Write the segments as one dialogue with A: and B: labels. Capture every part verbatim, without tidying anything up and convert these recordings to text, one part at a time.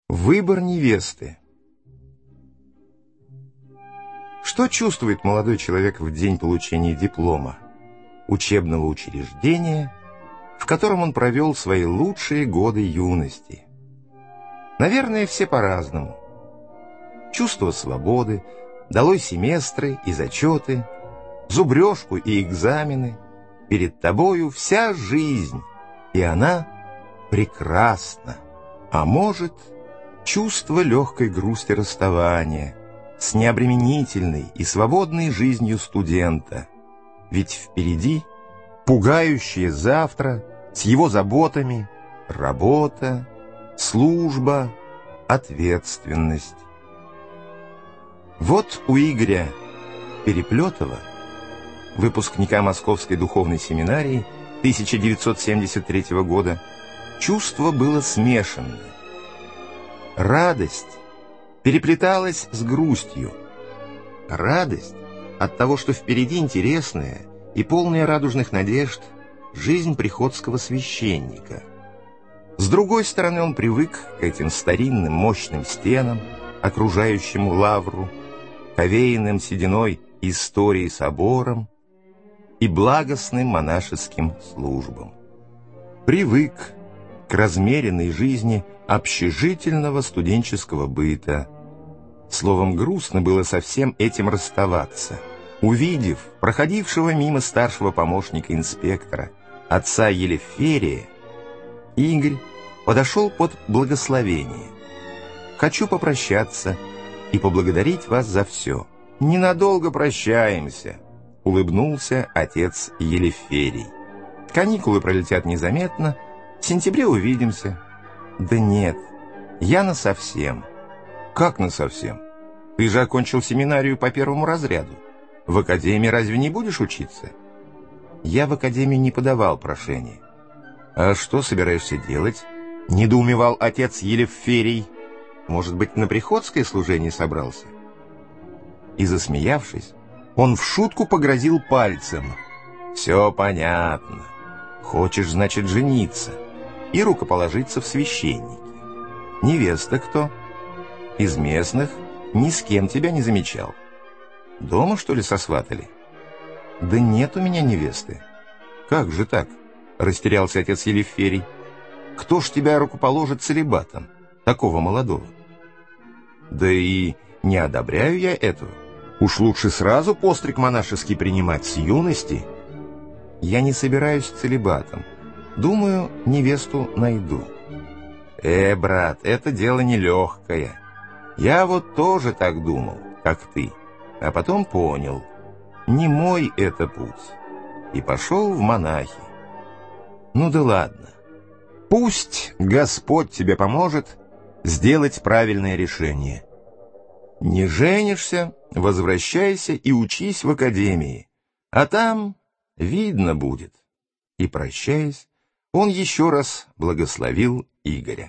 A: Выбор невесты. Что чувствует молодой человек в день получения диплома, учебного учреждения, в котором он провел свои лучшие годы юности? Наверное, все по-разному. Чувство свободы, долой семестры и зачеты, зубрежку и экзамены. Перед тобою вся жизнь, и она прекрасна. А может, чувство легкой грусти расставания с необременительной и свободной жизнью студента. Ведь впереди пугающее завтра с его заботами, работа, служба, ответственность. Вот у Игоря Переплетова, выпускника Московской духовной семинарии тысяча девятьсот семьдесят третьего года, чувство было смешанное. Радость переплеталась с грустью. Радость от того, что впереди интересная и полная радужных надежд жизнь приходского священника. С другой стороны, он привык к этим старинным мощным стенам, окружающим лавру, к овеянным сединой истории соборам и благостным монашеским службам. Привык к размеренной жизни общежительного студенческого быта. Словом, грустно было со всем этим расставаться. Увидев проходившего мимо старшего помощника инспектора, отца Елеферия, Игорь подошел под благословение. «Хочу попрощаться и поблагодарить вас за все». «Ненадолго прощаемся», — улыбнулся отец Елеферий. «Каникулы пролетят незаметно, в сентябре увидимся». «Да нет, я насовсем». «Как насовсем? Ты же окончил семинарию по первому разряду. В академии разве не будешь учиться?» «Я в академию не подавал прошение». «А что собираешься делать?» — недоумевал отец Елеферий. «Может быть, на приходское служение собрался?» И, засмеявшись, он в шутку погрозил пальцем. «Все понятно. Хочешь, значит, жениться и рукоположиться в священники. Невеста кто? Из местных? Ни с кем тебя не замечал. Дома, что ли, сосватали?» «Да нет у меня невесты». «Как же так?» — растерялся отец Елеферий. «Кто ж тебя рукоположит целибатом, такого молодого?» «Да и не одобряю я этого. Уж лучше сразу постриг монашеский принимать с юности». «Я не собираюсь целибатом. Думаю, невесту найду». «Э, брат, это дело нелегкое. Я вот тоже так думал, как ты, а потом понял, не мой это путь, и пошел в монахи». «Ну да ладно. Пусть Господь тебе поможет сделать правильное решение. Не женишься, возвращайся и учись в академии, а там видно будет». И, прощаясь, он еще раз благословил Игоря.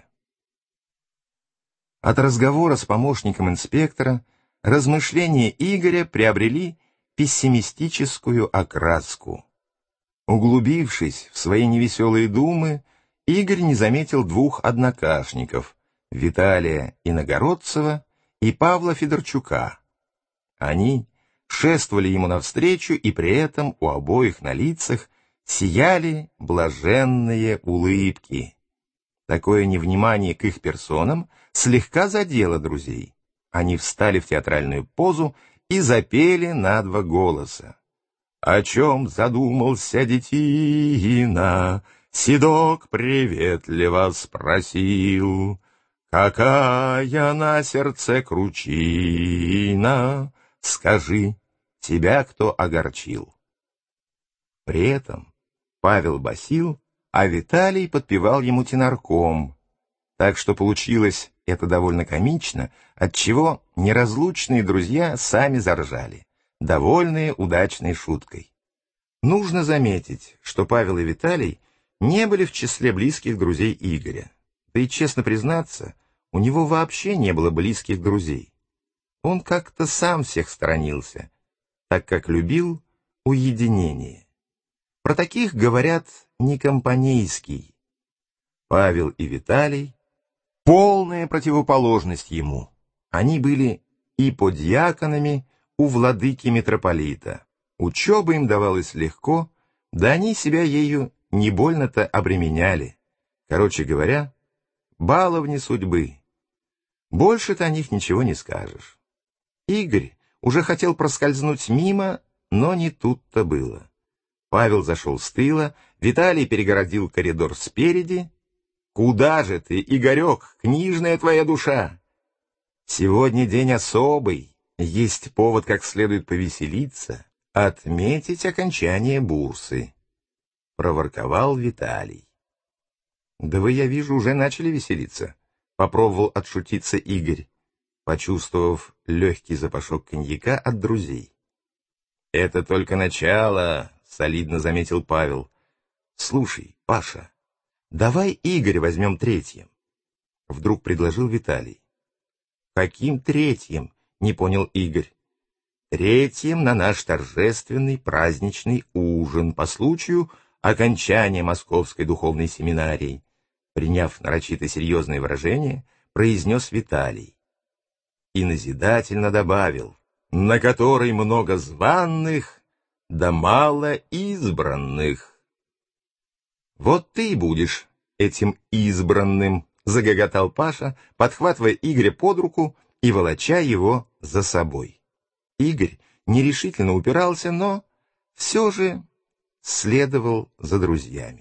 A: От разговора с помощником инспектора размышления Игоря приобрели пессимистическую окраску. Углубившись в свои невеселые думы, Игорь не заметил двух однокашников — Виталия Иногородцева и Павла Федорчука. Они шествовали ему навстречу, и при этом у обоих на лицах сияли блаженные улыбки. Такое невнимание к их персонам слегка задело друзей. Они встали в театральную позу и запели на два голоса. «О чем задумался детина?» Седок приветливо спросил. «Какая на сердце кручина? Скажи, тебя кто огорчил?» При этом Павел басил, а Виталий подпевал ему тенорком. Так что получилось это довольно комично, отчего неразлучные друзья сами заржали, довольные удачной шуткой. Нужно заметить, что Павел и Виталий не были в числе близких друзей Игоря. Да и, честно признаться, у него вообще не было близких друзей. Он как-то сам всех сторонился, так как любил уединение. Про таких говорят некомпанейский. Павел и Виталий полная противоположность ему. Они были и подьяконами у владыки митрополита. Учеба им давалась легко, да они себя ею не больно-то обременяли. Короче говоря, баловни судьбы. Больше-то о них ничего не скажешь. Игорь уже хотел проскользнуть мимо, но не тут-то было. Павел зашел с тыла, Виталий перегородил коридор спереди. «Куда же ты, Игорек, книжная твоя душа? Сегодня день особый, есть повод как следует повеселиться, отметить окончание бурсы», — проворковал Виталий. «Да вы, я вижу, уже начали веселиться», — попробовал отшутиться Игорь, почувствовав легкий запашок коньяка от друзей. «Это только начало», — солидно заметил Павел. «Слушай, Паша, давай Игоря возьмем третьим», — вдруг предложил Виталий. «Каким третьим?» — не понял Игорь. «Третьим на наш торжественный праздничный ужин по случаю окончания Московской духовной семинарии», приняв нарочито серьезное выражение, произнес Виталий. И назидательно добавил: «На которой много званных, да мало избранных». «Вот ты и будешь этим избранным», — загоготал Паша, подхватывая Игоря под руку и волоча его за собой. Игорь нерешительно упирался, но все же следовал за друзьями.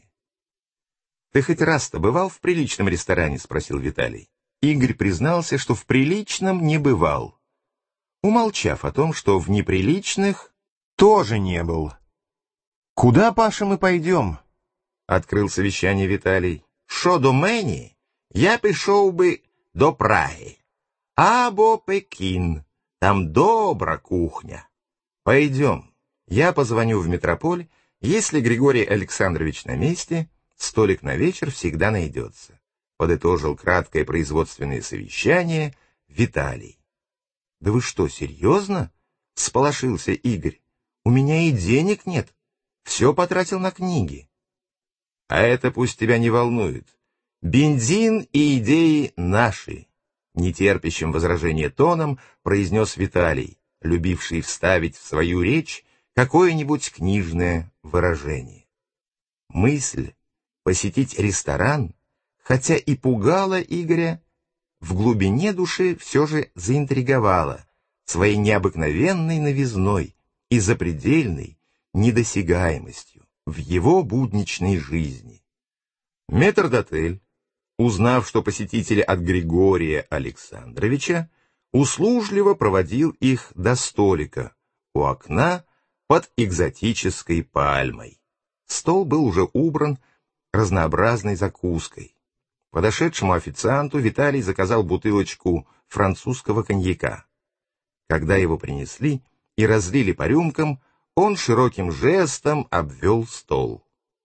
A: «Ты хоть раз-то бывал в приличном ресторане?» — спросил Виталий. Игорь признался, что в приличном не бывал, умолчав о том, что в неприличных тоже не был. «Куда, Паша, мы пойдем?» — открыл совещание Виталий. «Шо до мені, я пішов би до Праги, або Пекин, там добра кухня. Пойдем, я позвоню в метрополь, если Григорий Александрович на месте, столик на вечер всегда найдется», — подытожил краткое производственное совещание Виталий. «Да вы что, серьезно?» — всполошился Игорь. «У меня и денег нет, все потратил на книги». «А это пусть тебя не волнует. Бензин и идеи наши», — нетерпящим возражения тоном произнес Виталий, любивший вставить в свою речь какое-нибудь книжное выражение. Мысль посетить ресторан, хотя и пугала Игоря, в глубине души все же заинтриговала своей необыкновенной новизной и запредельной недосягаемостью в его будничной жизни. Метрдотель, узнав, что посетители от Григория Александровича, услужливо проводил их до столика у окна под экзотической пальмой. Стол был уже убран разнообразной закуской. Подошедшему официанту Виталий заказал бутылочку французского коньяка. Когда его принесли и разлили по рюмкам, он широким жестом обвел стол.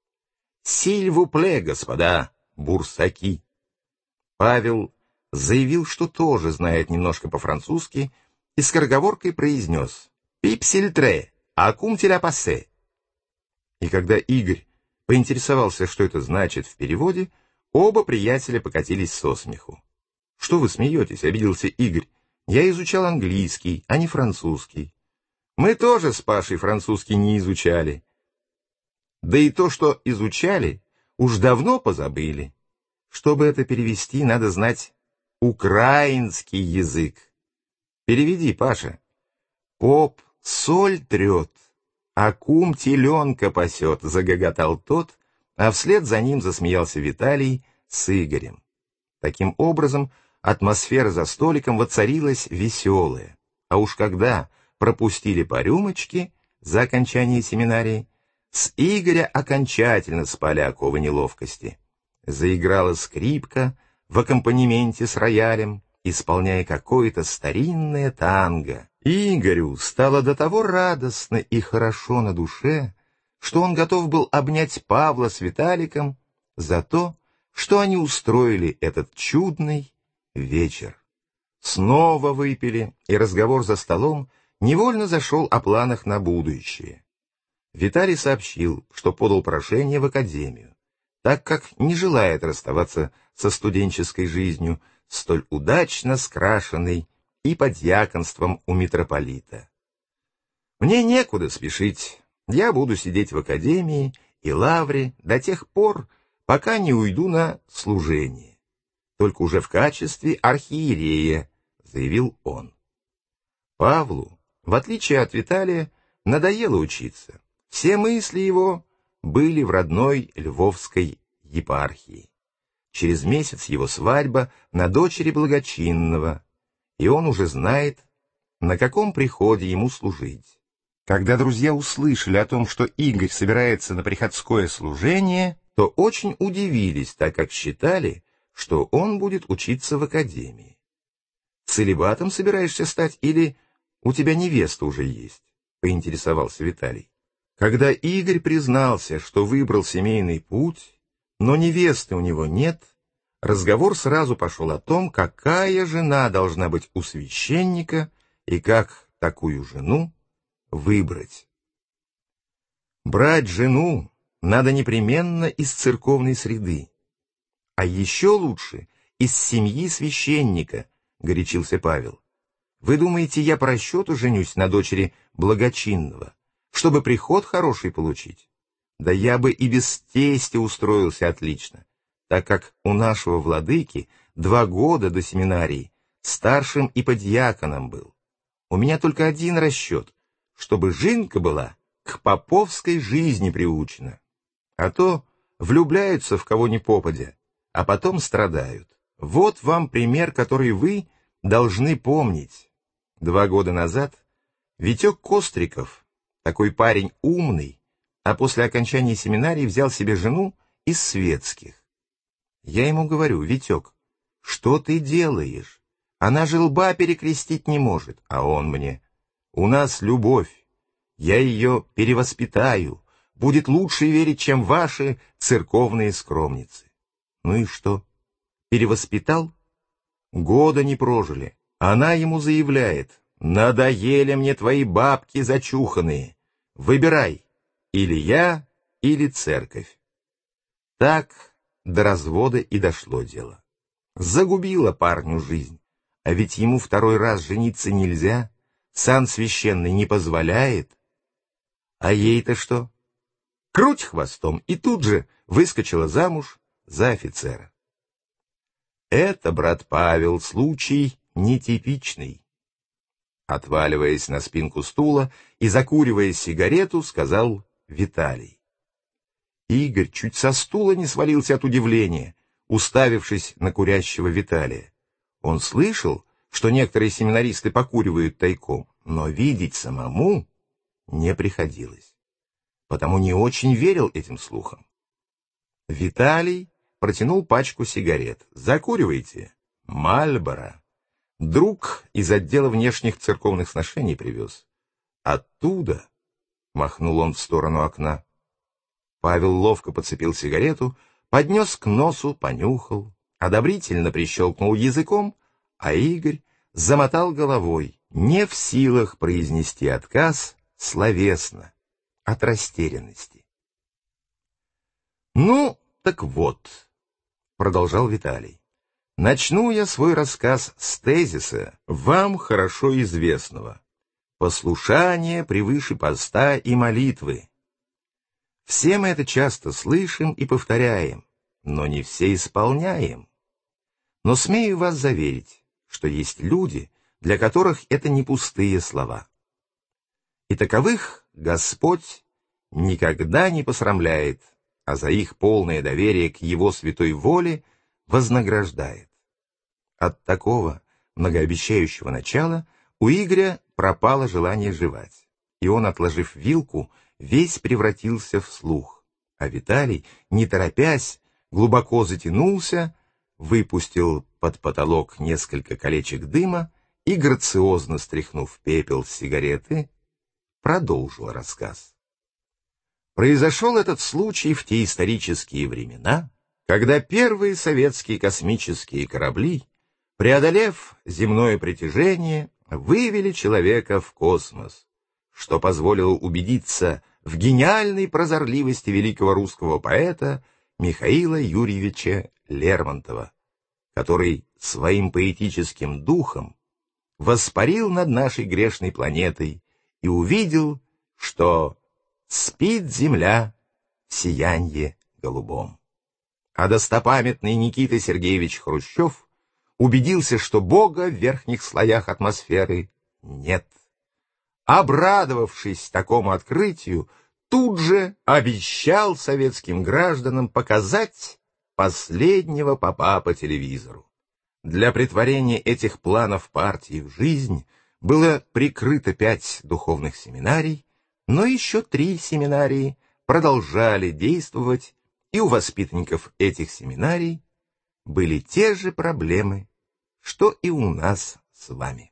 A: «Силь-ву-пле, господа бурсаки!» Павел заявил, что тоже знает немножко по-французски, и скороговоркой произнес «Пипсильтре, акум-теля пассе». И когда Игорь поинтересовался, что это значит в переводе, оба приятеля покатились со смеху. «Что вы смеетесь?» — обиделся Игорь. «Я изучал английский, а не французский». «Мы тоже с Пашей французский не изучали. Да и то, что изучали, уж давно позабыли. Чтобы это перевести, надо знать украинский язык. Переведи, Паша». «Поп соль трет, а кум теленка пасет», — загоготал тот, а вслед за ним засмеялся Виталий с Игорем. Таким образом, атмосфера за столиком воцарилась веселая. А уж когда пропустили по рюмочке за окончание семинарии, с Игоря окончательно спали оковы неловкости. Заиграла скрипка в аккомпанементе с роялем, исполняя какое-то старинное танго. Игорю стало до того радостно и хорошо на душе, что он готов был обнять Павла с Виталиком за то, что они устроили этот чудный вечер. Снова выпили, и разговор за столом невольно зашел о планах на будущее. Виталий сообщил, что подал прошение в академию, так как не желает расставаться со студенческой жизнью, столь удачно скрашенный и подьяконством у митрополита. Мне некуда спешить, я буду сидеть в академии и лавре до тех пор, пока не уйду на служение, только уже в качестве архиерея, заявил он. Павлу, в отличие от Виталия, надоело учиться. Все мысли его были в родной Львовской епархии. Через месяц его свадьба на дочери благочинного, и он уже знает, на каком приходе ему служить. Когда друзья услышали о том, что Игорь собирается на приходское служение, то очень удивились, так как считали, что он будет учиться в академии. «Целибатом собираешься стать или у тебя невеста уже есть?» — поинтересовался Виталий. Когда Игорь признался, что выбрал семейный путь, но невесты у него нет, разговор сразу пошел о том, какая жена должна быть у священника и как такую жену выбрать. Брать жену надо непременно из церковной среды, а еще лучше из семьи священника, горячился Павел. Вы думаете, я по расчету женюсь на дочери благочинного, чтобы приход хороший получить? Да я бы и без тестя устроился отлично, так как у нашего владыки два года до семинарии старшим и подьяконом был. У меня только один расчет, чтобы жинка была к поповской жизни приучена. А то влюбляются в кого ни попадя, а потом страдают. Вот вам пример, который вы должны помнить. Два года назад Витек Костриков, такой парень умный, а после окончания семинарии взял себе жену из светских. Я ему говорю: Витек, что ты делаешь? Она же лба перекрестить не может. А он мне: у нас любовь, я ее перевоспитаю, будет лучше верить, чем ваши церковные скромницы. Ну и что? Перевоспитал? Года не прожили. Она ему заявляет: надоели мне твои бабки зачуханные. Выбирай, или я, или церковь. Так до развода и дошло дело. Загубила парню жизнь, а ведь ему второй раз жениться нельзя, сан священный не позволяет. А ей-то что? Круть хвостом, и тут же выскочила замуж за офицера. Это, брат Павел, случай нетипичный. Отваливаясь на спинку стула и закуривая сигарету, сказал Виталий. Игорь чуть со стула не свалился от удивления, уставившись на курящего Виталия. Он слышал, что некоторые семинаристы покуривают тайком, но видеть самому не приходилось, потому не очень верил этим слухам. Виталий протянул пачку сигарет. «Закуривайте. Мальборо. Друг из отдела внешних церковных сношений привез. Оттуда», — махнул он в сторону окна. Павел ловко подцепил сигарету, поднес к носу, понюхал, одобрительно прищелкнул языком, а Игорь замотал головой, не в силах произнести отказ словесно, от растерянности. «Ну, так вот», — продолжал Виталий, — «начну я свой рассказ с тезиса, вам хорошо известного. Послушание превыше поста и молитвы. Все мы это часто слышим и повторяем, но не все исполняем. Но смею вас заверить, что есть люди, для которых это не пустые слова. И таковых Господь никогда не посрамляет, а за их полное доверие к Его святой воле вознаграждает. От такого многообещающего начала у Игоря пропало желание жевать, и он, отложив вилку, весь превратился в слух, а Виталий, не торопясь, глубоко затянулся, выпустил под потолок несколько колечек дыма и, грациозно стряхнув пепел с сигареты, продолжил рассказ. Произошел этот случай в те исторические времена, когда первые советские космические корабли, преодолев земное притяжение, вывели человека в космос, что позволило убедиться в гениальной прозорливости великого русского поэта Михаила Юрьевича Лермонтова. который своим поэтическим духом воспарил над нашей грешной планетой и увидел, что спит земля в сиянье голубом. А достопамятный Никита Сергеевич Хрущев убедился, что Бога в верхних слоях атмосферы нет. Обрадовавшись такому открытию, тут же обещал советским гражданам показать последнего попа по телевизору. Для претворения этих планов партии в жизнь было прикрыто пять духовных семинарий, но еще три семинарии продолжали действовать, и у воспитанников этих семинарий были те же проблемы, что и у нас с вами.